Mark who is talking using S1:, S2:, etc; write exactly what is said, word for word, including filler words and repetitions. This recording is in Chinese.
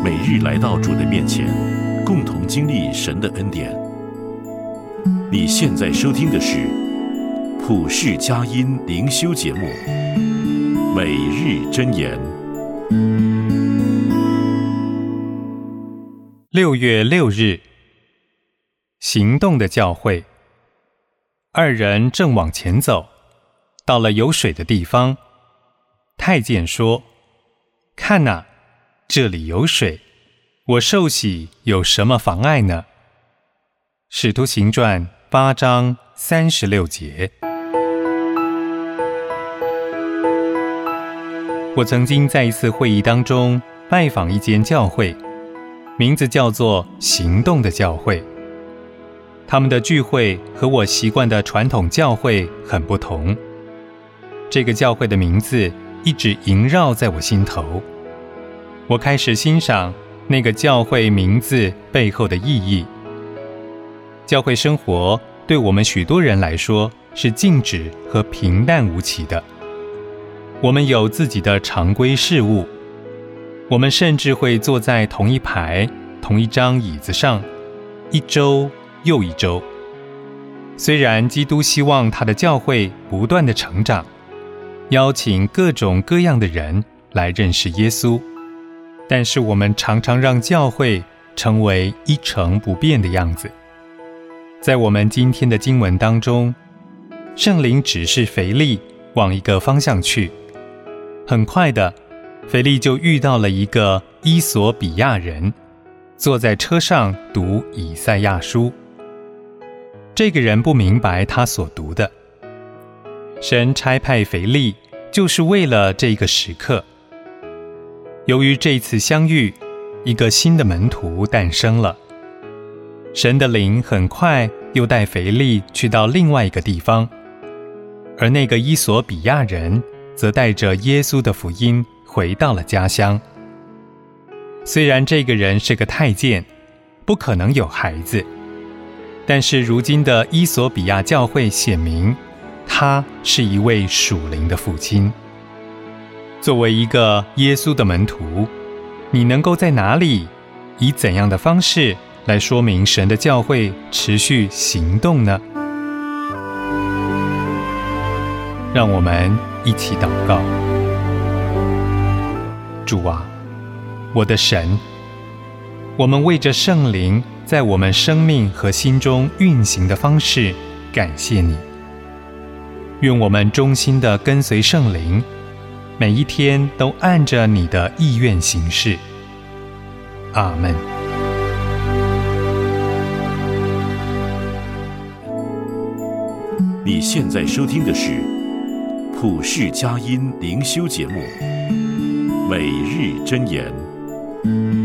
S1: 每日来到主的面前，共同经历神的恩典。你现在收听的是普世佳音灵修节目《每日箴言》。
S2: 六月六日，行动的教会。二人正往前走，到了有水的地方。太监说：“看哪，这里有水，我受洗有什么妨碍呢？”使徒行传八章三十六节。我曾经在一次会议当中拜访一间教会，名字叫做行动的教会。他们的聚会和我习惯的传统教会很不同。这个教会的名字一直萦绕在我心头。我开始欣赏那个教会名字背后的意义。教会生活对我们许多人来说是静止和平淡无奇的。我们有自己的常规事务，我们甚至会坐在同一排、同一张椅子上，一周又一周。虽然基督希望他的教会不断地成长，邀请各种各样的人来认识耶稣，但是我们常常让教会成为一成不变的样子。在我们今天的经文当中，圣灵指示腓利往一个方向去。很快的，腓利就遇到了一个伊索比亚人，坐在车上读以赛亚书。这个人不明白他所读的。神差派腓利就是为了这个时刻。由于这次相遇，一个新的门徒诞生了。神的灵很快又带腓利去到另外一个地方，而那个伊索比亚人则带着耶稣的福音回到了家乡。虽然这个人是个太监，不可能有孩子，但是如今的伊索比亚教会显明，他是一位属灵的父亲。作为一个耶稣的门徒，你能够在哪里，以怎样的方式来说明神的教会持续行动呢？让我们一起祷告。主啊，我的神，我们为着圣灵在我们生命和心中运行的方式感谢你。愿我们忠心地跟随圣灵，每一天都按着你的意愿行事。阿们。
S1: 你现在收听的是普世佳音灵修节目《每日箴言》。